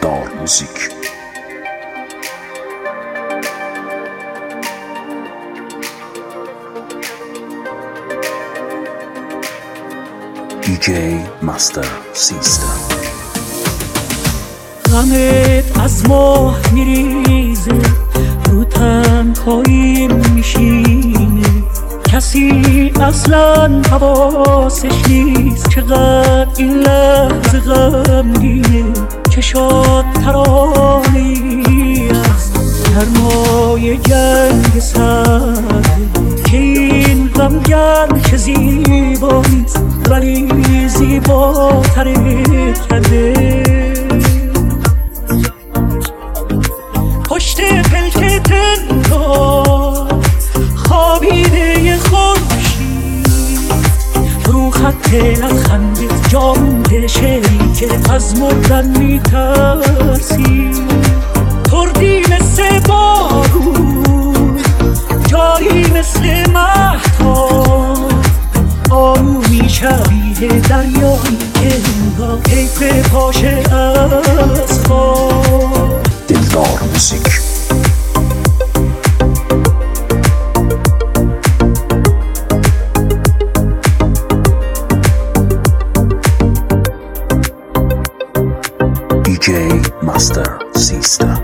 دلدار موزیک. دیجی مستر سیستم. غمت از ماه میریزه، رو تنهایی میشینه، کسی اصلا حواسش نیست چقدر این لحظه غمگینه. چشات ترانه‌ای است گرمای جنگ سرده، که این غمگن که زیبا نیست ولی زیباتر کرده. پشت پلک تنها خوابیده خورشید، رو خط لبخندت جا مونده شعری که از مردن میترسی. تردی مثل بارون، جاری مثل مهتاب، آرومی شبیه دریایی که انگار حیف پاشه از خواب. دلدار موزیک. دیجی مستر سیستم.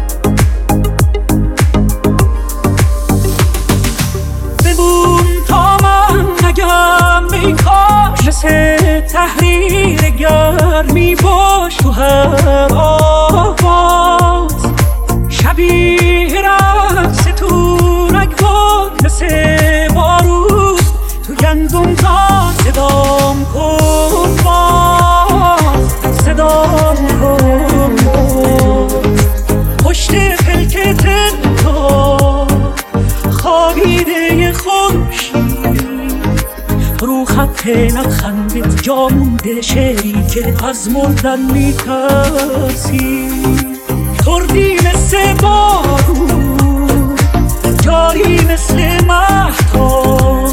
ببون تا من نگم به این کاش، مثل تحریر گرمی باش تو هر آواز، شبیه رقص تو رگبار مثل بارون تو گندم تا صدام کن باز، صدام کن باز. پشت پلک تنها خوابیده خورشید، رو خط لبخندت جا مونده شعری که از مردن میترسی. تردی مثل بارون، جاری مثل مهتاب،